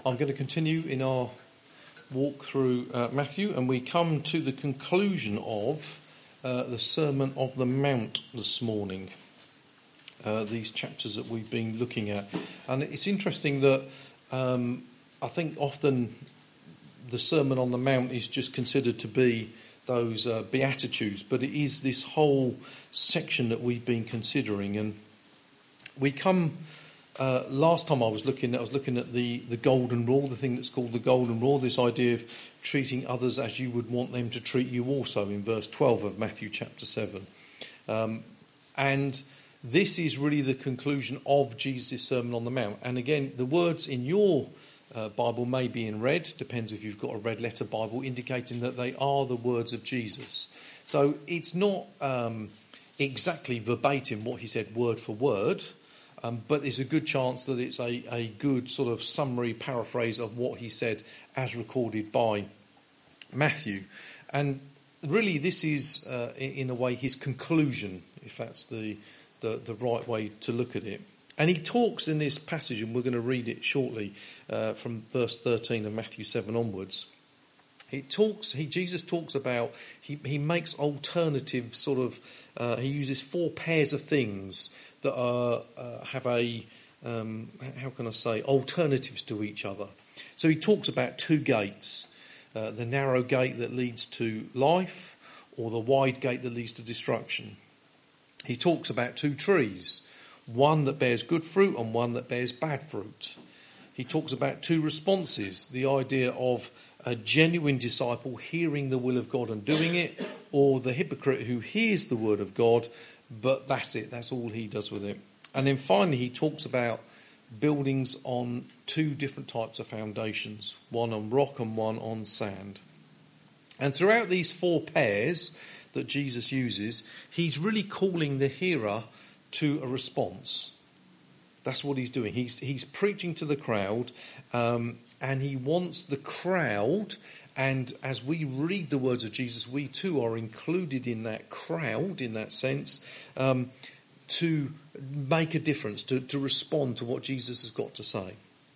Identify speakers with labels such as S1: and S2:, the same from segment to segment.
S1: I'm going to continue in our walk through Matthew, and we come to the conclusion of the Sermon of the Mount this morning, these chapters that we've been looking at. And it's interesting that I think often the Sermon on the Mount is just considered to be those Beatitudes, but it is this whole section that we've been considering. And we come... last time I was looking at the golden rule, the thing that's called the golden rule, this idea of treating others as you would want them to treat you also in verse 12 of Matthew chapter 7. And this is really the conclusion of Jesus' Sermon on the Mount. And again, the words in your Bible may be in red, depends if you've got a red letter Bible, indicating that they are the words of Jesus. So it's not exactly verbatim what he said word for word, but there's a good chance that it's a good sort of summary paraphrase of what he said as recorded by Matthew. And really this is, in a way, his conclusion, if that's the right way to look at it. And he talks in this passage, and we're going to read it shortly, from verse 13 of Matthew 7 onwards. Jesus talks about, he makes alternative sort of, he uses four pairs of things that have alternatives to each other. So he talks about two gates, the narrow gate that leads to life, or the wide gate that leads to destruction. He talks about two trees, one that bears good fruit and one that bears bad fruit. He talks about two responses, the idea of a genuine disciple hearing the will of God and doing it, or the hypocrite who hears the word of God, but that's it, that's all he does with it. And then finally he talks about buildings on two different types of foundations, one on rock and one on sand. And throughout these four pairs that Jesus uses, he's really calling the hearer to a response. That's what he's doing. He's preaching to the crowd, and he wants the crowd, and as we read the words of Jesus, we too are included in that crowd, in that sense, to make a difference, to respond to what Jesus has got to say.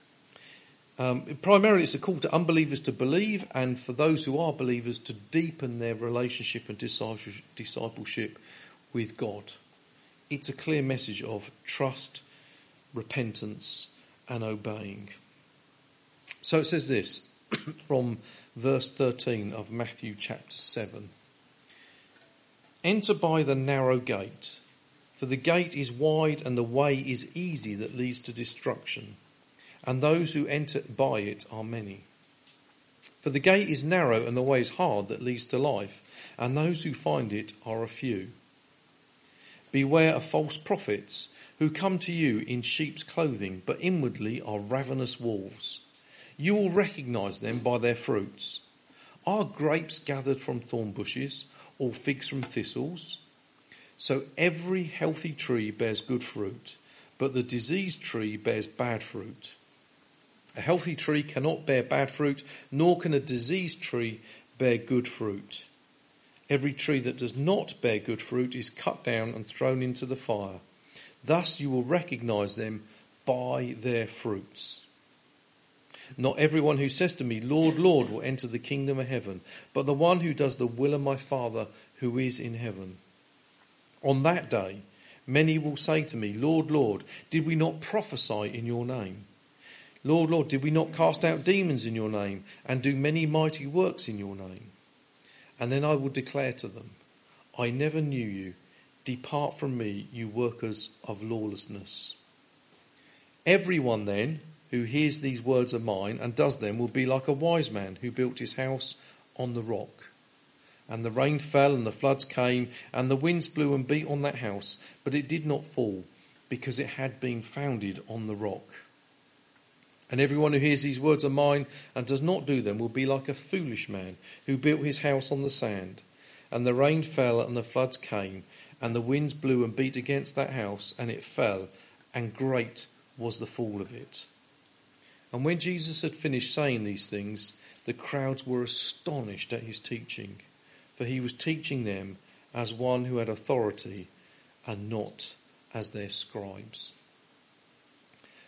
S1: Primarily it's a call to unbelievers to believe, and for those who are believers to deepen their relationship and discipleship with God. It's a clear message of trust, repentance, and obeying. So it says this from verse 13 of Matthew chapter 7. Enter by the narrow gate, for the gate is wide and the way is easy that leads to destruction, and those who enter by it are many. For the gate is narrow and the way is hard that leads to life, and those who find it are a few. Beware of false prophets who come to you in sheep's clothing, but inwardly are ravenous wolves. You will recognise them by their fruits. Are grapes gathered from thorn bushes, or figs from thistles? So every healthy tree bears good fruit, but the diseased tree bears bad fruit. A healthy tree cannot bear bad fruit, nor can a diseased tree bear good fruit. Every tree that does not bear good fruit is cut down and thrown into the fire. Thus you will recognise them by their fruits. Not everyone who says to me, Lord, Lord, will enter the kingdom of heaven, but the one who does the will of my Father who is in heaven. On that day, many will say to me, Lord, Lord, did we not prophesy in your name? Lord, Lord, did we not cast out demons in your name and do many mighty works in your name? And then I will declare to them, I never knew you. Depart from me, you workers of lawlessness. Everyone then who hears these words of mine and does them will be like a wise man who built his house on the rock. And the rain fell and the floods came and the winds blew and beat on that house, but it did not fall because it had been founded on the rock. And everyone who hears these words of mine and does not do them will be like a foolish man who built his house on the sand. And the rain fell and the floods came, and the winds blew and beat against that house, and it fell, and great was the fall of it. And when Jesus had finished saying these things, the crowds were astonished at his teaching, for he was teaching them as one who had authority and not as their scribes.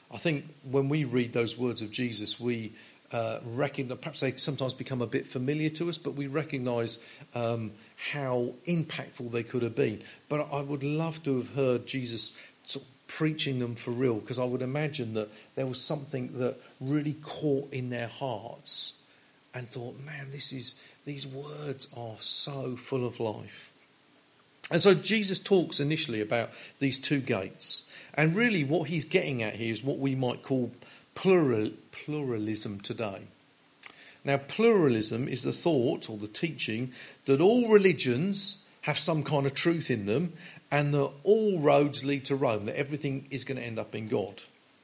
S1: I think when we read those words of Jesus, we recognise, perhaps they sometimes become a bit familiar to us, but we recognise how impactful they could have been. But I would love to have heard Jesus sort of preaching them for real, because I would imagine that there was something that really caught in their hearts and thought, man, these words are so full of life. And so Jesus talks initially about these two gates. And really what he's getting at here is what we might call pluralism today. Now, pluralism is the thought or the teaching that all religions have some kind of truth in them and that all roads lead to Rome, that everything is going to end up in God.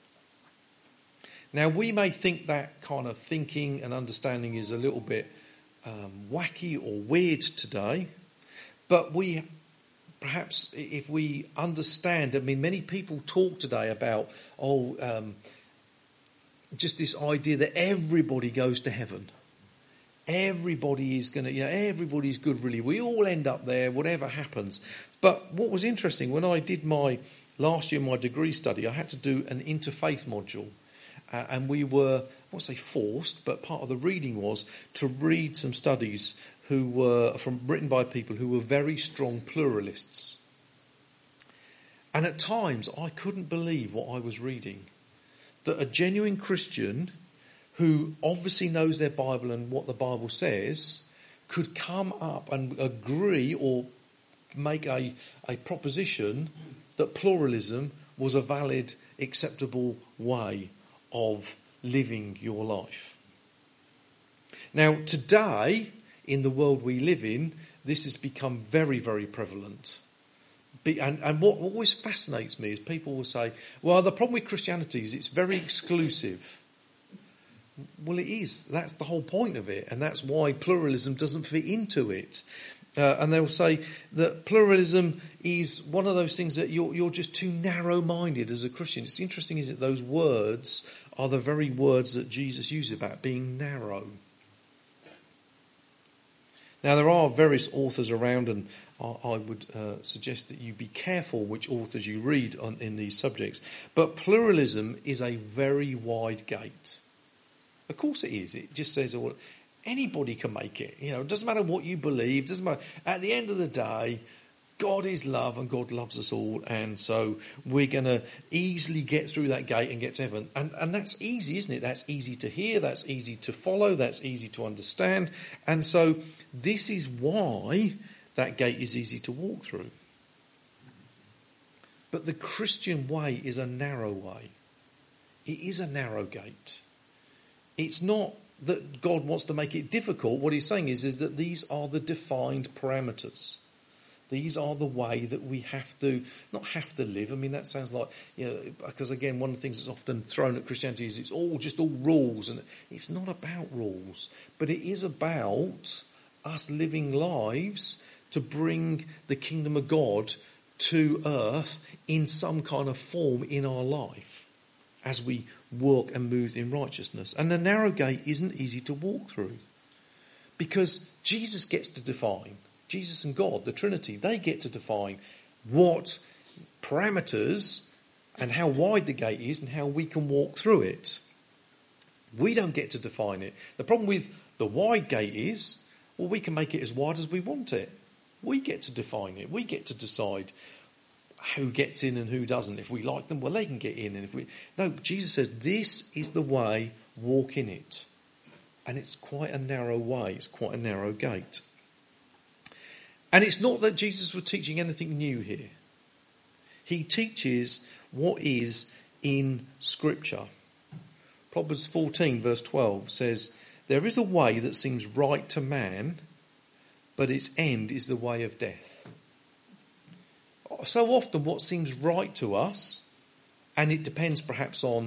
S1: Now, we may think that kind of thinking and understanding is a little bit wacky or weird today, but perhaps if we understand, I mean, many people talk today about, just this idea that everybody goes to heaven. Everybody is going to, everybody's good really. We all end up there, whatever happens. But what was interesting, when I did last year my degree study, I had to do an interfaith module. And we were, I won't say forced, but part of the reading was to read some studies who were written by people who were very strong pluralists. And at times I couldn't believe what I was reading. That a genuine Christian who obviously knows their Bible and what the Bible says could come up and agree or make a proposition that pluralism was a valid, acceptable way of living your life. Now, today, in the world we live in, this has become very, very prevalent. And what always fascinates me is people will say, well, the problem with Christianity is it's very exclusive. Well, it is. That's the whole point of it. And that's why pluralism doesn't fit into it. And they'll say that pluralism is one of those things that you're just too narrow-minded as a Christian. It's interesting, isn't it? Those words are the very words that Jesus used about being narrow. Now, there are various authors around, and I would suggest that you be careful which authors you read in these subjects. But pluralism is a very wide gate. Of course it is. It just says, well, anybody can make it. It doesn't matter what you believe. Doesn't matter. At the end of the day, God is love and God loves us all. And so we're going to easily get through that gate and get to heaven. And that's easy, isn't it? That's easy to hear. That's easy to follow. That's easy to understand. And so this is why that gate is easy to walk through. But the Christian way is a narrow way. It is a narrow gate. It's not that God wants to make it difficult. What he's saying is that these are the defined parameters. These are the way that we not have to live. I mean, that sounds like, because again, one of the things that's often thrown at Christianity is it's all rules. And it's not about rules, but it is about us living lives to bring the kingdom of God to earth in some kind of form in our life as we walk and move in righteousness. And the narrow gate isn't easy to walk through because Jesus gets to define. Jesus and God, the Trinity, they get to define what parameters and how wide the gate is and how we can walk through it. We don't get to define it. The problem with the wide gate is, well, we can make it as wide as we want it. We get to define it. We get to decide who gets in and who doesn't. If we like them, well, they can get in. And no, Jesus says, this is the way, walk in it. And it's quite a narrow way. It's quite a narrow gate. And it's not that Jesus was teaching anything new here. He teaches what is in Scripture. Proverbs 14 verse 12 says, there is a way that seems right to man, but its end is the way of death. So often what seems right to us, and it depends perhaps on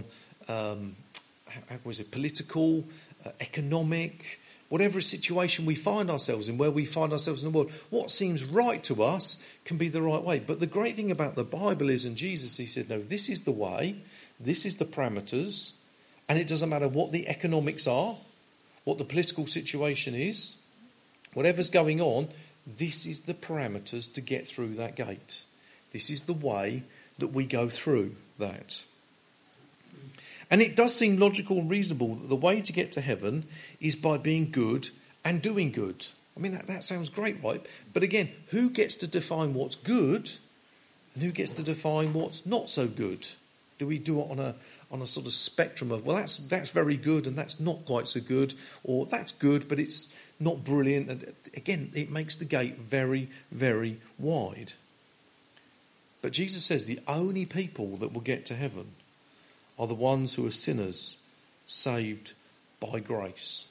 S1: political, economic, whatever situation we find ourselves in, where we find ourselves in the world, what seems right to us can be the right way. But the great thing about the Bible is, and Jesus, he said, no, this is the way, this is the parameters, and it doesn't matter what the economics are, what the political situation is, whatever's going on, this is the parameters to get through that gate. This is the way that we go through that. And it does seem logical and reasonable that the way to get to heaven is by being good and doing good. I mean, that sounds great, right? But again, who gets to define what's good and who gets to define what's not so good? Do we do it on a sort of spectrum of, well, that's very good and that's not quite so good, or that's good but it's not brilliant? And again, it makes the gate very, very wide. But Jesus says the only people that will get to heaven are the ones who are sinners saved by grace.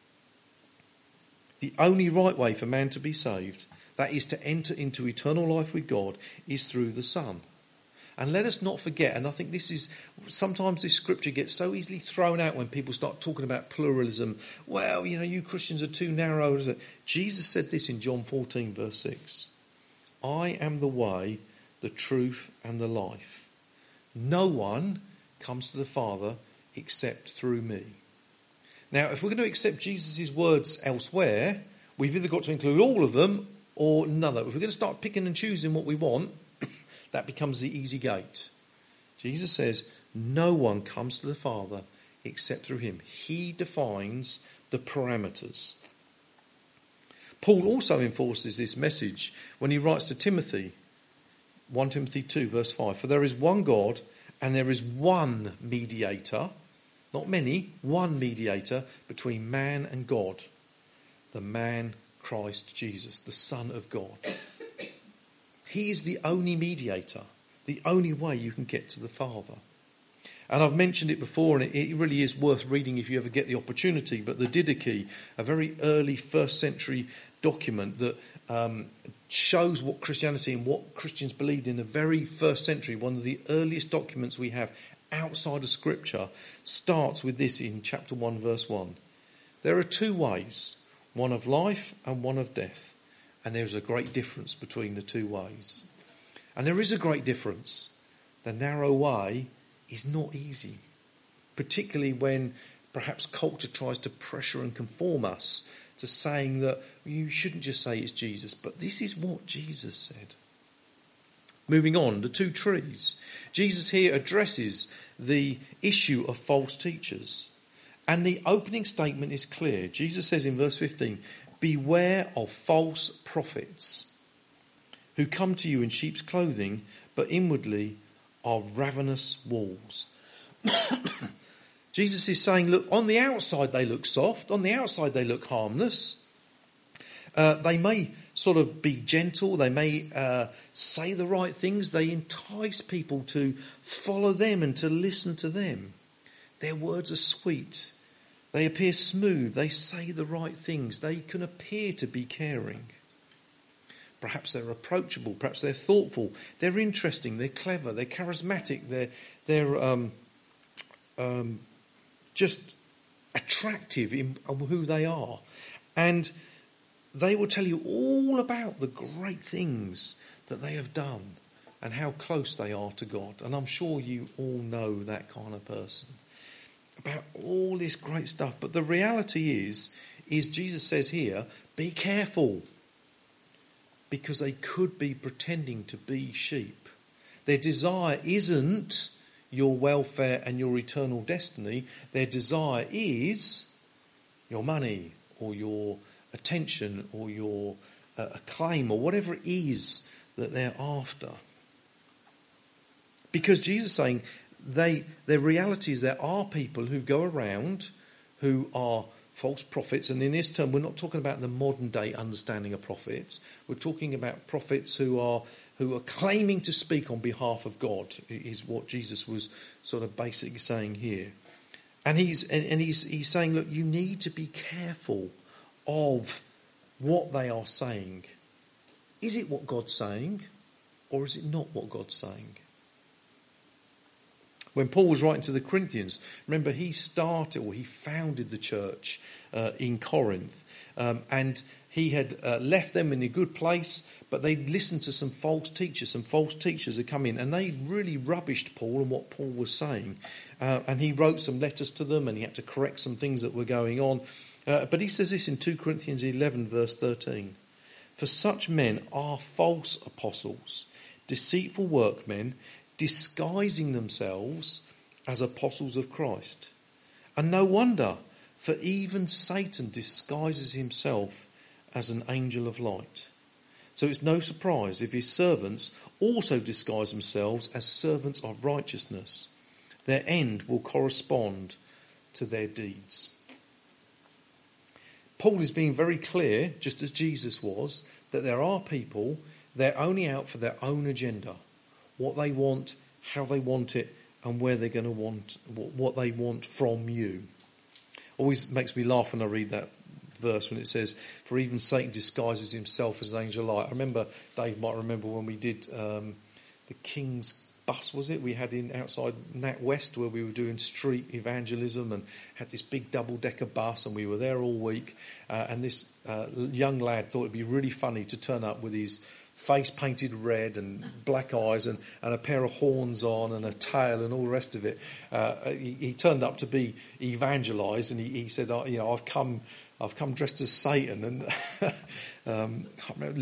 S1: The only right way for man to be saved, that is to enter into eternal life with God, is through the Son. And let us not forget, and I think sometimes this scripture gets so easily thrown out when people start talking about pluralism. Well, you Christians are too narrow. Jesus said this in John 14 verse 6. I am the way, the truth and the life. No one comes to the Father except through me. Now, if we're going to accept Jesus' words elsewhere, we've either got to include all of them or none of them. If we're going to start picking and choosing what we want, that becomes the easy gate. Jesus says, no one comes to the Father except through him. He defines the parameters. Paul also enforces this message when he writes to Timothy, 1 Timothy 2 verse 5. For there is one God and there is one mediator, not many, one mediator between man and God, the man Christ Jesus, the Son of God. He is the only mediator, the only way you can get to the Father. And I've mentioned it before, and it really is worth reading if you ever get the opportunity, but the Didache, a very early first century document that shows what Christianity and what Christians believed in the very first century, one of the earliest documents we have outside of Scripture, starts with this in chapter 1 verse 1. There are two ways, one of life and one of death, and there's a great difference between the two ways. And there is a great difference. The narrow way is not easy, particularly when perhaps culture tries to pressure and conform us to saying that you shouldn't just say it's Jesus, but this is what Jesus said. Moving on, the two trees. Jesus here addresses the issue of false teachers. And the opening statement is clear. Jesus says in verse 15, beware of false prophets who come to you in sheep's clothing, but inwardly are ravenous wolves. Jesus is saying, look, on the outside they look soft, on the outside they look harmless. They may sort of be gentle, they may say the right things, they entice people to follow them and to listen to them. Their words are sweet, they appear smooth, they say the right things, they can appear to be caring. Perhaps they're approachable, perhaps they're thoughtful, they're interesting, they're clever, they're charismatic, they're just attractive in who they are. And they will tell you all about the great things that they have done and how close they are to God. And I'm sure you all know that kind of person. About all this great stuff. But the reality is Jesus says here, be careful. Because they could be pretending to be sheep. Their desire isn't your welfare and your eternal destiny. Their desire is your money or your attention or your acclaim or whatever it is that they're after. Because Jesus is saying their reality is there are people who go around who are false prophets, and in this term we're not talking about the modern day understanding of prophets. We're talking about prophets who are claiming to speak on behalf of God, is what Jesus was sort of basically saying here. And he's saying, look, you need to be careful of what they are saying. Is it what God's saying, or is it not what God's saying? When Paul was writing to the Corinthians, remember he founded the church in Corinth, and he had left them in a good place, but they listened to some false teachers. Some false teachers had come in, and they really rubbished Paul and what Paul was saying. And he wrote some letters to them, and he had to correct some things that were going on. But he says this in 2 Corinthians 11, verse 13. For such men are false apostles, deceitful workmen, disguising themselves as apostles of Christ. And no wonder, for even Satan disguises himself as an angel of light. So it's no surprise if his servants also disguise themselves as servants of righteousness. Their end will correspond to their deeds. Paul is being very clear, just as Jesus was, that there are people, they're only out for their own agenda. What they want, how they want it, and where they're going to want, what they want from you. Always makes me laugh when I read that verse when it says, for even Satan disguises himself as an angel of light. I remember, Dave might remember when we did the King's Bus, was it? We had in outside NatWest where we were doing street evangelism and had this big double-decker bus, and we were there all week. And this young lad thought it'd be really funny to turn up with his face painted red and black eyes and a pair of horns on and a tail and all the rest of it. He turned up to be evangelised, and he said, I've come dressed as Satan. And I can't remember,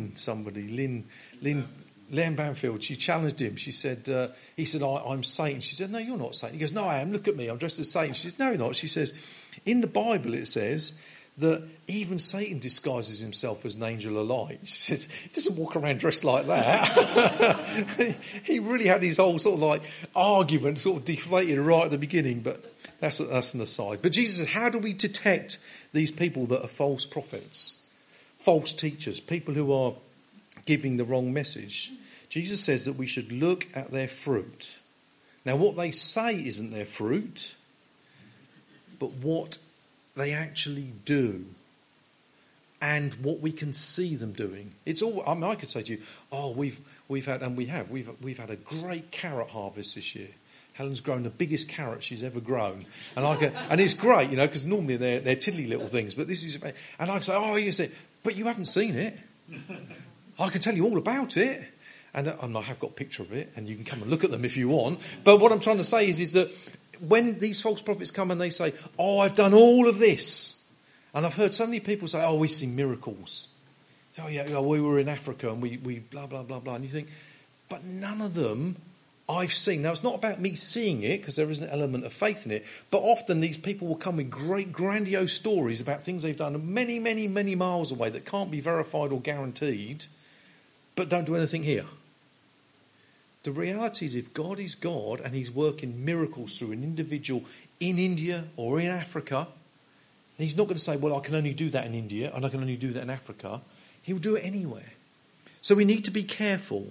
S1: Len Banfield, she challenged him. She said, he said, I'm Satan. She said, no, you're not Satan. He goes, no, I am. Look at me. I'm dressed as Satan. She says, no, you're not. She says, in the Bible it says that even Satan disguises himself as an angel of light. She says, he doesn't walk around dressed like that. He really had his whole sort of like argument sort of deflated right at the beginning, but that's an aside. But Jesus said, how do we detect these people that are false prophets, false teachers, people who are giving the wrong message? Jesus says that we should look at their fruit. Now, what they say isn't their fruit, but what they actually do and what we can see them doing. It's all. I mean, I could say to you, we've had a great carrot harvest this year. Helen's grown the biggest carrot she's ever grown, and it's great, because normally they're tiddly little things, but this is. And I can say, you say, but you haven't seen it. I can tell you all about it. And I have got a picture of it, and you can come and look at them if you want. But what I'm trying to say is that when these false prophets come and they say, I've done all of this. And I've heard so many people say, we've seen miracles. We were in Africa and we blah, blah, blah, blah. And you think, but none of them I've seen. Now, it's not about me seeing it, because there is an element of faith in it. But often these people will come with great grandiose stories about things they've done many, many, many miles away that can't be verified or guaranteed, but don't do anything here. The reality is, if God is God and he's working miracles through an individual in India or in Africa, he's not going to say, well, I can only do that in India and I can only do that in Africa. He'll do it anywhere. So we need to be careful.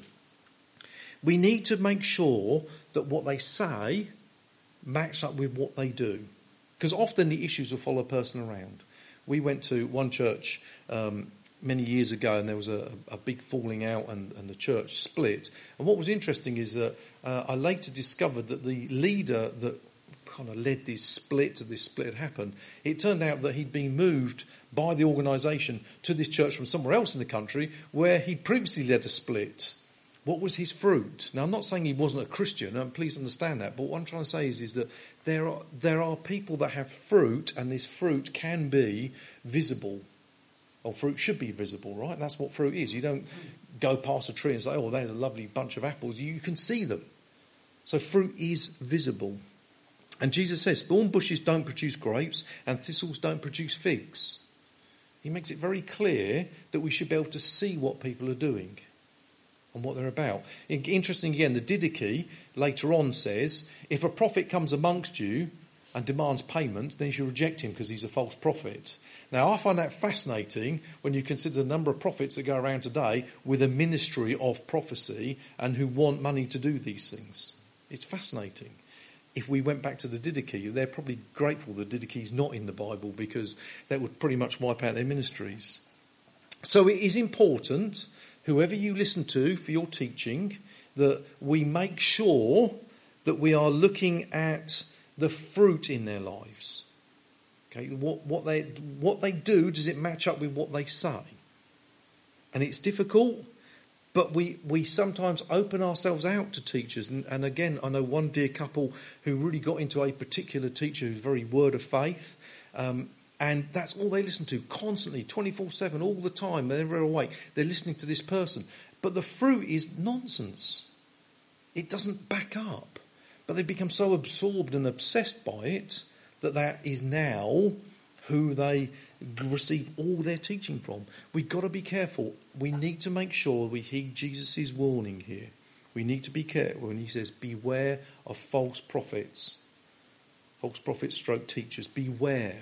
S1: We need to make sure that what they say match up with what they do. Because often the issues will follow a person around. We went to one church many years ago, and there was a big falling out, and the church split. And what was interesting is that I later discovered that the leader that kind of led this split had happened, it turned out that he'd been moved by the organisation to this church from somewhere else in the country where he'd previously led a split. What was his fruit? Now, I'm not saying he wasn't a Christian, and please understand that, but what I'm trying to say is that there are people that have fruit, and this fruit can be visible. Or fruit should be visible, right? That's what fruit is. You don't go past a tree and say, there's a lovely bunch of apples. You can see them. So fruit is visible. And Jesus says, thorn bushes don't produce grapes and thistles don't produce figs. He makes it very clear that we should be able to see what people are doing and what they're about. Interesting again, the Didache later on says, if a prophet comes amongst you and demands payment, then you should reject him because he's a false prophet. Now, I find that fascinating when you consider the number of prophets that go around today with a ministry of prophecy and who want money to do these things. It's fascinating. If we went back to the Didache, they're probably grateful the Didache is not in the Bible, because that would pretty much wipe out their ministries. So it is important, whoever you listen to for your teaching, that we make sure that we are looking at the fruit in their lives. Okay, what they do, does it match up with what they say? And it's difficult, but we sometimes open ourselves out to teachers. And again, I know one dear couple who really got into a particular teacher who's very word of faith. And that's all they listen to constantly, 24/7, all the time, they're never awake. They're listening to this person. But the fruit is nonsense. It doesn't back up. But they've become so absorbed and obsessed by it that is now who they receive all their teaching from. We've got to be careful. We need to make sure we heed Jesus' warning here. We need to be careful when he says, beware of false prophets stroke teachers. Beware.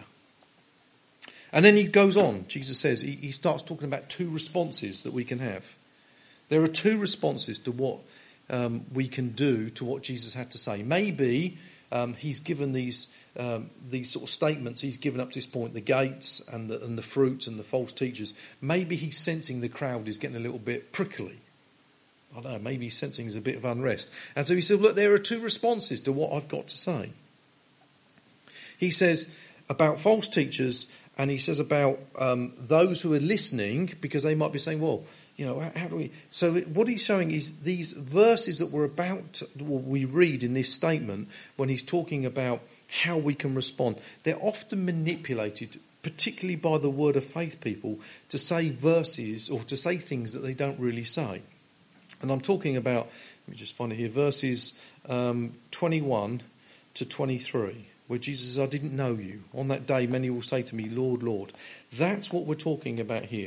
S1: And then he goes on. Jesus says, he starts talking about two responses that we can have. There are two responses to what we can do to what Jesus had to say. Maybe he's given these sort of statements he's given up to this point, the gates and the fruit and the false teachers. Maybe he's sensing the crowd is getting a little bit prickly. I don't know, maybe he's sensing there's a bit of unrest. And so he said, look, there are two responses to what I've got to say. He says about false teachers, and he says about those who are listening, because they might be saying, well, you know, how do we... So what he's showing is these verses that we read in this statement, when he's talking about how we can respond, they're often manipulated, particularly by the word of faith people, to say verses or to say things that they don't really say. And I'm talking about, let me just find it here, verses 21 to 23, where Jesus says, I didn't know you. On that day, many will say to me, Lord, Lord. That's what we're talking about here.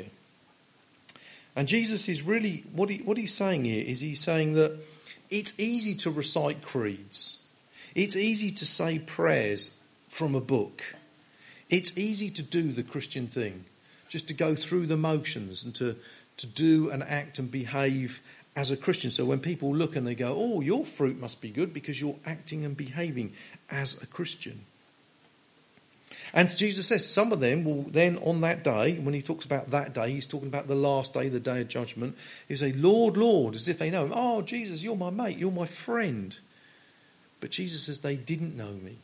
S1: And Jesus is really, what he's saying here is he's saying that it's easy to recite creeds. It's easy to say prayers from a book. It's easy to do the Christian thing, just to go through the motions and to do and act and behave as a Christian. So when people look and they go, oh, your fruit must be good because you're acting and behaving as a Christian. And Jesus says some of them will then on that day, when he talks about that day, he's talking about the last day, the day of judgment. He'll say, Lord, Lord, as if they know him. Oh, Jesus, you're my mate, you're my friend. But Jesus says they didn't know me.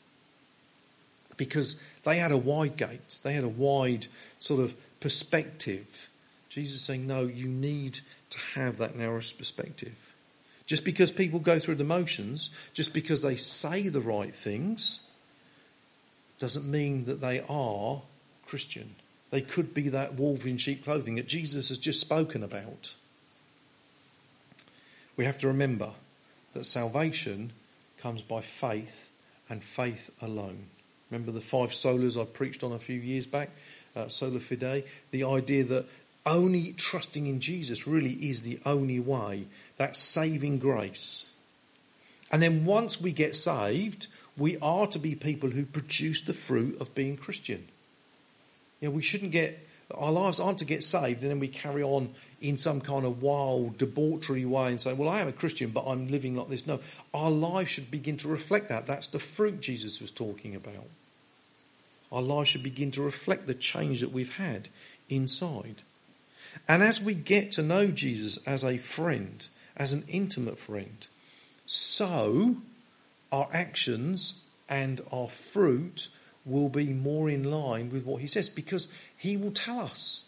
S1: Because they had a wide gate. They had a wide sort of perspective. Jesus is saying, no, you need to have that narrow perspective. Just because people go through the motions, just because they say the right things, doesn't mean that they are Christian. They could be that wolf in sheep clothing that Jesus has just spoken about. We have to remember that salvation comes by faith and faith alone. Remember the 5 solas I preached on a few years back, sola fide, the idea that only trusting in Jesus really is the only way, that saving grace. And then once we get saved, we are to be people who produce the fruit of being Christian. You know, we shouldn't our lives aren't to get saved and then we carry on in some kind of wild, debauchery way and say, well, I am a Christian, but I'm living like this. No, our lives should begin to reflect that. That's the fruit Jesus was talking about. Our lives should begin to reflect the change that we've had inside. And as we get to know Jesus as a friend, as an intimate friend, so our actions and our fruit will be more in line with what he says, because he will tell us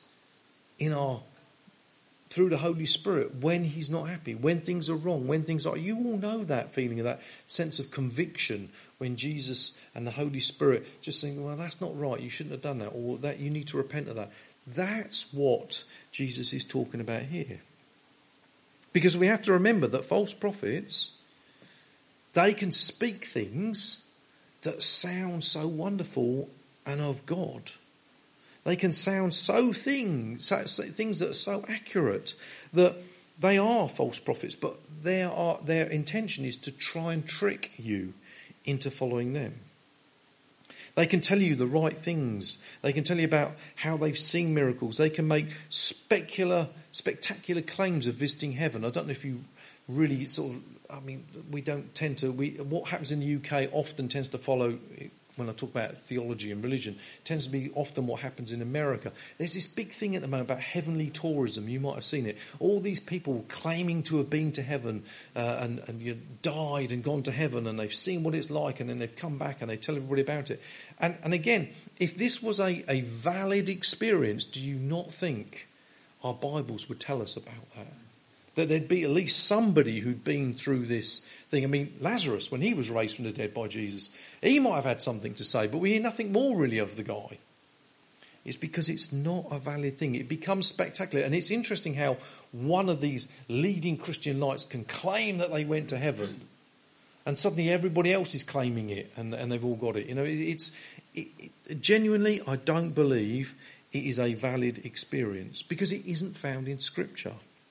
S1: through the Holy Spirit when he's not happy, when things are wrong, when things are... You all know that feeling of that sense of conviction when Jesus and the Holy Spirit just think, well, that's not right, you shouldn't have done that, or that you need to repent of that. That's what Jesus is talking about here. Because we have to remember that false prophets, they can speak things that sound so wonderful and of God. They can sound things that are so accurate that they are false prophets, but their intention is to try and trick you into following them. They can tell you the right things. They can tell you about how they've seen miracles. They can make spectacular claims of visiting heaven. I don't know if you really we don't tend to... what happens in the UK often tends to follow, when I talk about theology and religion, tends to be often what happens in America. There's this big thing at the moment about heavenly tourism. You might have seen it. All these people claiming to have been to heaven and you died and gone to heaven, and they've seen what it's like, and then they've come back and they tell everybody about it. And again, if this was a valid experience, do you not think our Bibles would tell us about that? That there'd be at least somebody who'd been through this thing. I mean, Lazarus, when he was raised from the dead by Jesus, he might have had something to say, but we hear nothing more really of the guy. It's because it's not a valid thing. It becomes spectacular. And it's interesting how one of these leading Christian lights can claim that they went to heaven, And suddenly everybody else is claiming it, and they've all got it. You know, genuinely, I don't believe it is a valid experience because it isn't found in Scripture.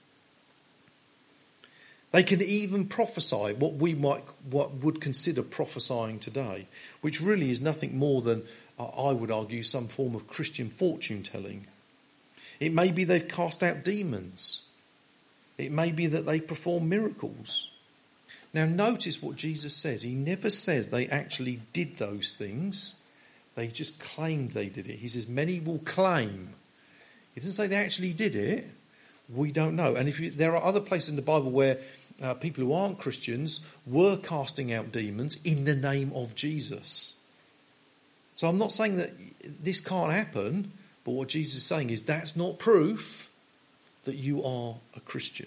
S1: They can even prophesy what would consider prophesying today, which really is nothing more than, I would argue, some form of Christian fortune telling. It may be they've cast out demons. It may be that they perform miracles. Now notice what Jesus says. He never says they actually did those things. They just claimed they did it. He says many will claim. He doesn't say they actually did it. We don't know. And there are other places in the Bible where people who aren't Christians were casting out demons in the name of Jesus. So I'm not saying that this can't happen, but what Jesus is saying is that's not proof that you are a Christian.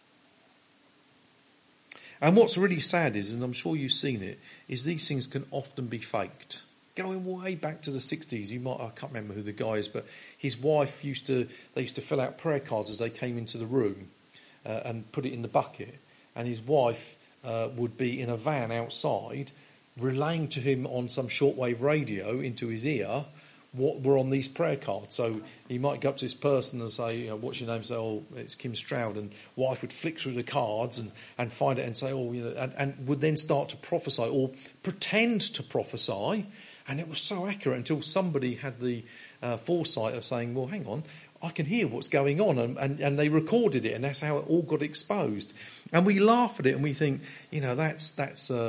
S1: And what's really sad is, and I'm sure you've seen it, is these things can often be faked. Going way back to the 60s, I can't remember who the guy is, but his wife used to fill out prayer cards as they came into the room and put it in the bucket. And his wife would be in a van outside relaying to him on some shortwave radio into his ear what were on these prayer cards. So he might go up to this person and say, you know, what's your name? Say, oh, it's Kim Stroud. And wife would flick through the cards and find it and say, oh, you know, and would then start to prophesy or pretend to prophesy. And it was so accurate until somebody had the foresight of saying, well, hang on, I can hear what's going on. And they recorded it, and that's how it all got exposed. And we laugh at it and we think, you know, that's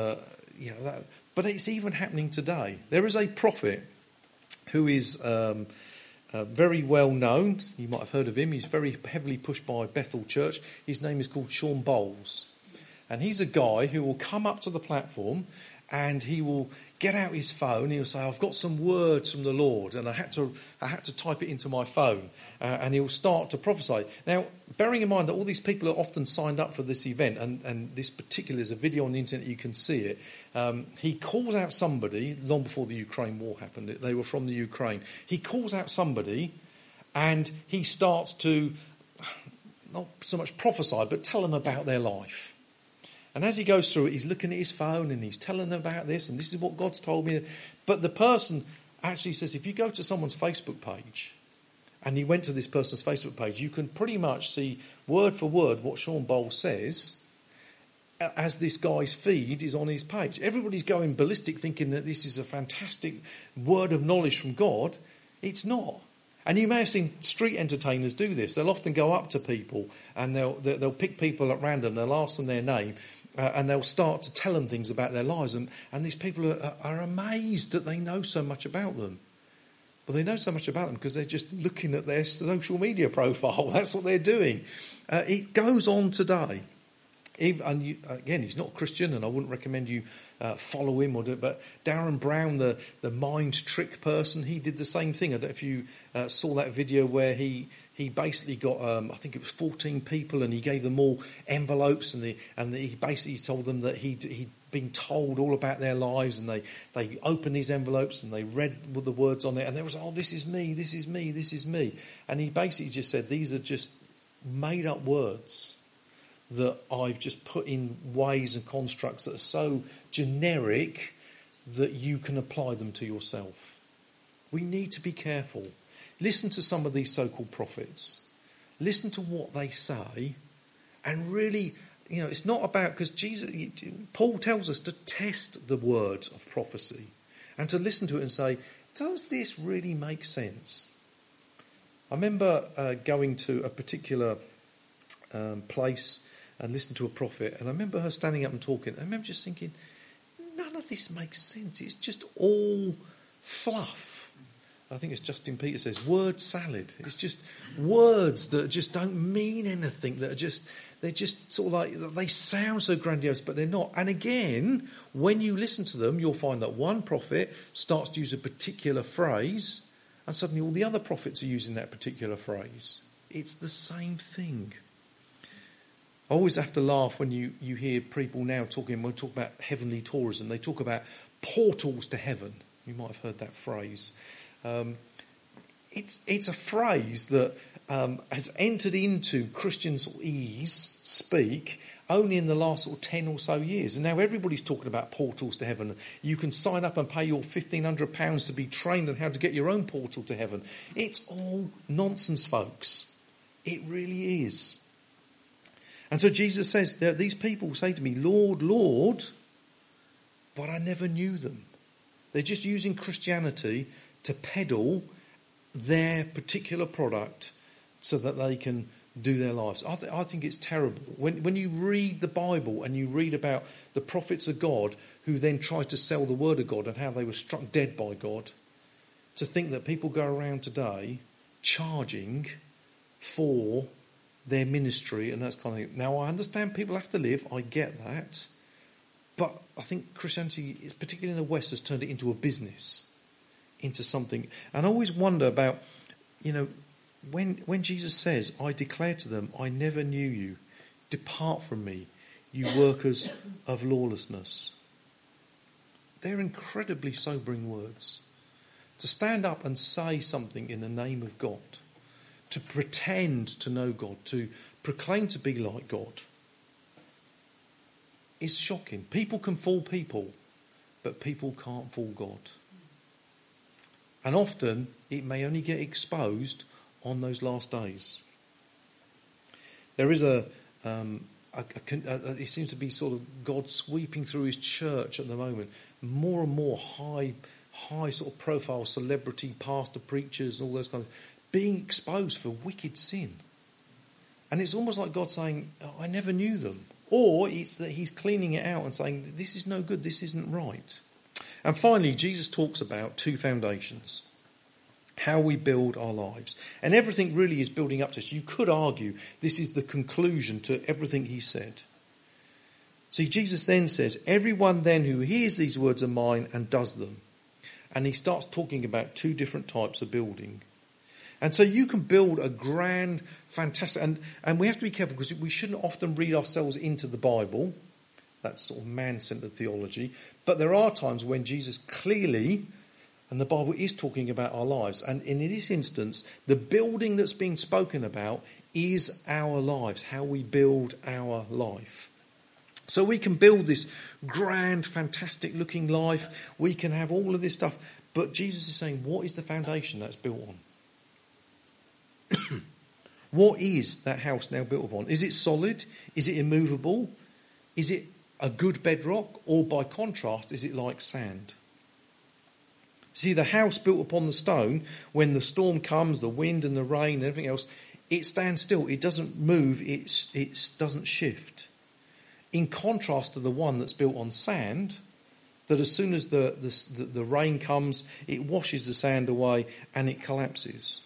S1: but it's even happening today. There is a prophet who is very well known. You might have heard of him. He's very heavily pushed by Bethel Church. His name is called Shawn Bowles. And he's a guy who will come up to the platform and he will get out his phone. He'll say, I've got some words from the Lord, and I had to type it into my phone. And he'll start to prophesy. Now, bearing in mind that all these people are often signed up for this event, and this particular is a video on the internet, you can see it. He calls out somebody long before the Ukraine war happened. They were from the Ukraine. He calls out somebody, and he starts to not so much prophesy, but tell them about their life. And as he goes through it, he's looking at his phone and he's telling them about this, and this is what God's told me. But the person actually says, if you go to someone's Facebook page, and he went to this person's Facebook page, you can pretty much see word for word what Shawn Bowles says as this guy's feed is on his page. Everybody's going ballistic thinking that this is a fantastic word of knowledge from God. It's not. And you may have seen street entertainers do this. They'll often go up to people and they'll pick people at random, they'll ask them their name, and they'll start to tell them things about their lives. And these people are amazed that they know so much about them. Well, they know so much about them because they're just looking at their social media profile. That's what they're doing. It goes on today. Again, he's not a Christian, and I wouldn't recommend you follow him or do it. But Darren Brown, the mind trick person, he did the same thing. I don't know if you saw that video where he basically got, I think it was 14 people, and he gave them all envelopes, and he basically told them that he'd been told all about their lives, and they opened these envelopes and they read the words on it, and there was, oh, this is me, this is me, this is me. And he basically just said, these are just made up words that I've just put in ways and constructs that are so generic that you can apply them to yourself. We need to be careful. Listen to some of these so-called prophets. Listen to what they say, and really, you know, it's not about, because Paul tells us to test the words of prophecy and to listen to it and say, does this really make sense? I remember going to a particular place and listening to a prophet, and I remember her standing up and talking. I remember just thinking, none of this makes sense. It's just all fluff. I think it's Justin Peter says, word salad. It's just words that just don't mean anything, they're just sort of like, they sound so grandiose, but they're not. And again, when you listen to them, you'll find that one prophet starts to use a particular phrase, and suddenly all the other prophets are using that particular phrase. It's the same thing. I always have to laugh when you hear people now talking about heavenly tourism. They talk about portals to heaven. You might have heard that phrase. It's a phrase that has entered into Christian sort of speak only in the last sort of 10 or so years. And now everybody's talking about portals to heaven. You can sign up and pay your £1,500 to be trained on how to get your own portal to heaven. It's all nonsense, folks. It really is. And so Jesus says that these people say to me, Lord, Lord, but I never knew them. They're just using Christianity to peddle their particular product so that they can do their lives. I think it's terrible. When you read the Bible and you read about the prophets of God who then tried to sell the word of God and how they were struck dead by God, to think that people go around today charging for their ministry and that kind of thing. Now, I understand people have to live. I get that. But I think Christianity, particularly in the West, has turned it into a business, into something. And I always wonder about, when Jesus says, I declare to them, I never knew you. Depart from me, you workers of lawlessness. They're incredibly sobering words. To stand up and say something in the name of God, to pretend to know God, to proclaim to be like God, is shocking. People can fool people, but people can't fool God. And often it may only get exposed on those last days. There is it seems to be sort of God sweeping through his church at the moment. More and more high sort of profile celebrity pastor preachers and all those kinds of being exposed for wicked sin. And it's almost like God saying, I never knew them. Or it's that he's cleaning it out and saying, this is no good, this isn't right. And finally, Jesus talks about two foundations. How we build our lives. And everything really is building up to this. You could argue this is the conclusion to everything he said. See, Jesus then says, everyone then who hears these words of mine and does them. And he starts talking about two different types of building. And so you can build a grand, fantastic, and we have to be careful because we shouldn't often read ourselves into the Bible. That's sort of man-centered theology. But there are times when Jesus clearly, and the Bible is talking about our lives. And in this instance, the building that's being spoken about is our lives, how we build our life. So we can build this grand, fantastic looking life. We can have all of this stuff. But Jesus is saying, what is the foundation that's built on? What is that house now built upon? Is it solid? Is it immovable? Is it a good bedrock? Or by contrast, is it like sand? See, the house built upon the stone, when the storm comes, the wind and the rain and everything else, it stands still. It doesn't move. It doesn't shift. In contrast to the one that's built on sand, that as soon as the rain comes, it washes the sand away and it collapses.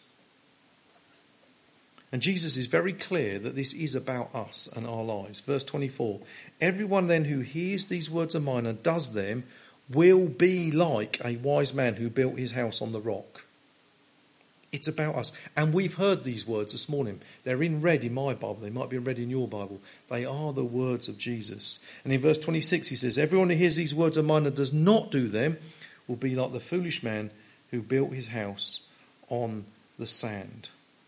S1: And Jesus is very clear that this is about us and our lives. Verse 24, everyone then who hears these words of mine and does them will be like a wise man who built his house on the rock. It's about us. And we've heard these words this morning. They're in red in my Bible. They might be in red in your Bible. They are the words of Jesus. And in verse 26 he says, everyone who hears these words of mine and does not do them will be like the foolish man who built his house on the sand.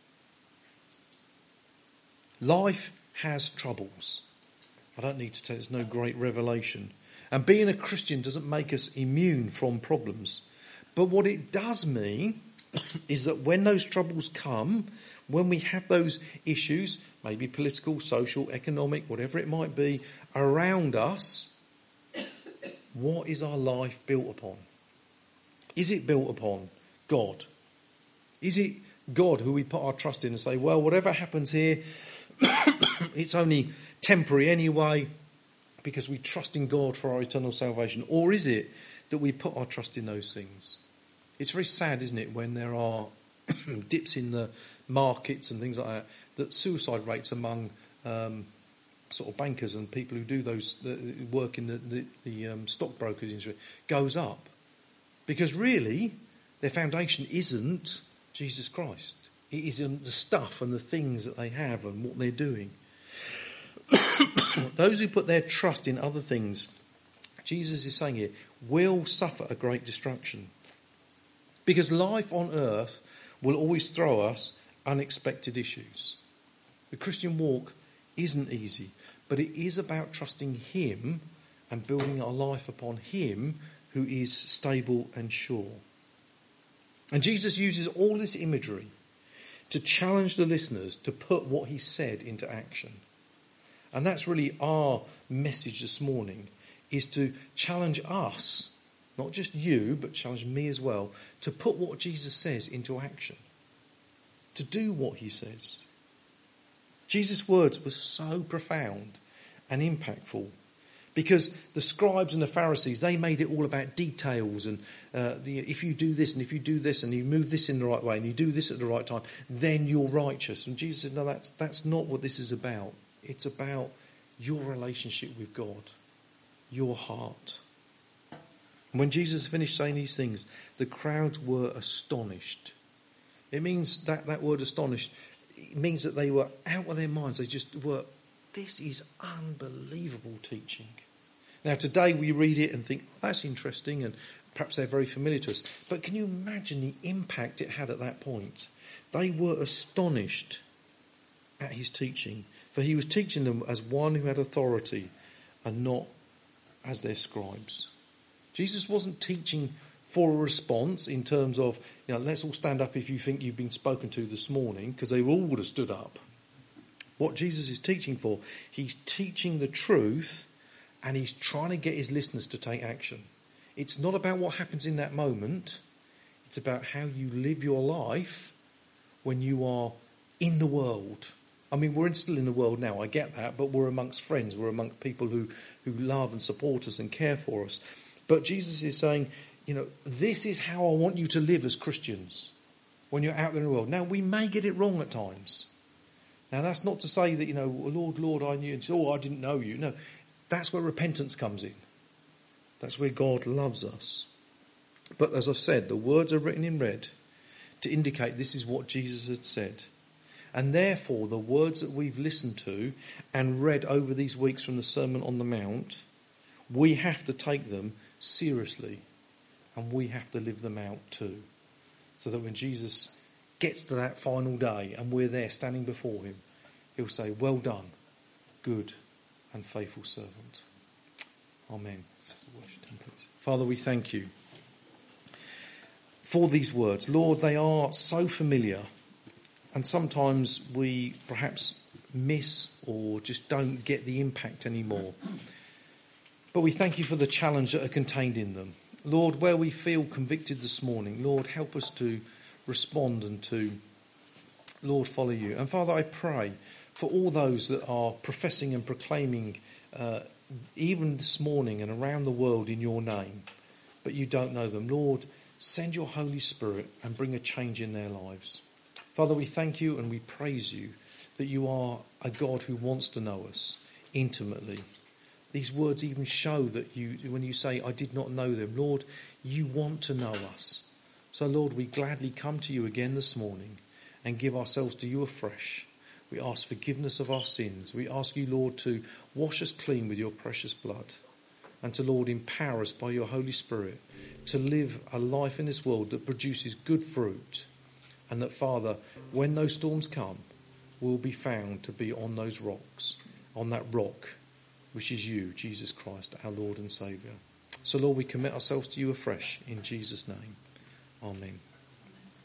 S1: Life has troubles. I don't need to tell you, there's no great revelation. And being a Christian doesn't make us immune from problems. But what it does mean is that when those troubles come, when we have those issues, maybe political, social, economic, whatever it might be, around us, what is our life built upon? Is it built upon God? Is it God who we put our trust in and say, well, whatever happens here, it's only temporary anyway, because we trust in God for our eternal salvation? Or is it that we put our trust in those things? It's very sad, isn't it, when there are dips in the markets and things like that suicide rates among sort of bankers and people who do those work in the stockbrokers industry goes up. Because really, their foundation isn't Jesus Christ. It is in the stuff and the things that they have and what they're doing. Those who put their trust in other things, Jesus is saying here, will suffer a great destruction. Because life on earth will always throw us unexpected issues. The Christian walk isn't easy, but it is about trusting him and building our life upon him who is stable and sure. And Jesus uses all this imagery to challenge the listeners to put what he said into action. And that's really our message this morning, is to challenge us, not just you, but challenge me as well, to put what Jesus says into action, to do what he says. Jesus' words were so profound and impactful because the scribes and the Pharisees, they made it all about details and if you do this and if you do this and you move this in the right way and you do this at the right time, then you're righteous. And Jesus said, no, that's not what this is about. It's about your relationship with God, your heart. And when Jesus finished saying these things, the crowds were astonished. It means that word astonished, it means that they were out of their minds. They just were, this is unbelievable teaching. Now today we read it and think, oh, that's interesting, and perhaps they're very familiar to us. But can you imagine the impact it had at that point? They were astonished at his teaching, for he was teaching them as one who had authority and not as their scribes. Jesus wasn't teaching for a response in terms of, let's all stand up if you think you've been spoken to this morning, because they all would have stood up. What Jesus is teaching for, he's teaching the truth and he's trying to get his listeners to take action. It's not about what happens in that moment. It's about how you live your life when you are in the world. I mean, we're still in the world now, I get that, but we're amongst friends. We're amongst people who love and support us and care for us. But Jesus is saying, this is how I want you to live as Christians when you're out there in the world. Now, we may get it wrong at times. Now, that's not to say that, Lord, I knew, and I didn't know you. No, that's where repentance comes in. That's where God loves us. But as I've said, the words are written in red to indicate this is what Jesus had said. And therefore, the words that we've listened to and read over these weeks from the Sermon on the Mount, we have to take them seriously. And we have to live them out too. So that when Jesus gets to that final day and we're there standing before him, he'll say, well done, good and faithful servant. Amen. Father, we thank you for these words. Lord, they are so familiar. And sometimes we perhaps miss or just don't get the impact anymore. But we thank you for the challenge that are contained in them. Lord, where we feel convicted this morning, Lord, help us to respond and to, Lord, follow you. And Father, I pray for all those that are professing and proclaiming, even this morning and around the world in your name, but you don't know them. Lord, send your Holy Spirit and bring a change in their lives. Father, we thank you and we praise you that you are a God who wants to know us intimately. These words even show that when you say, I did not know them, Lord, you want to know us. So, Lord, we gladly come to you again this morning and give ourselves to you afresh. We ask forgiveness of our sins. We ask you, Lord, to wash us clean with your precious blood and to, Lord, empower us by your Holy Spirit to live a life in this world that produces good fruit, and that, Father, when those storms come, we'll be found to be on those rocks, on that rock, which is you, Jesus Christ, our Lord and Saviour. So, Lord, we commit ourselves to you afresh in Jesus' name. Amen.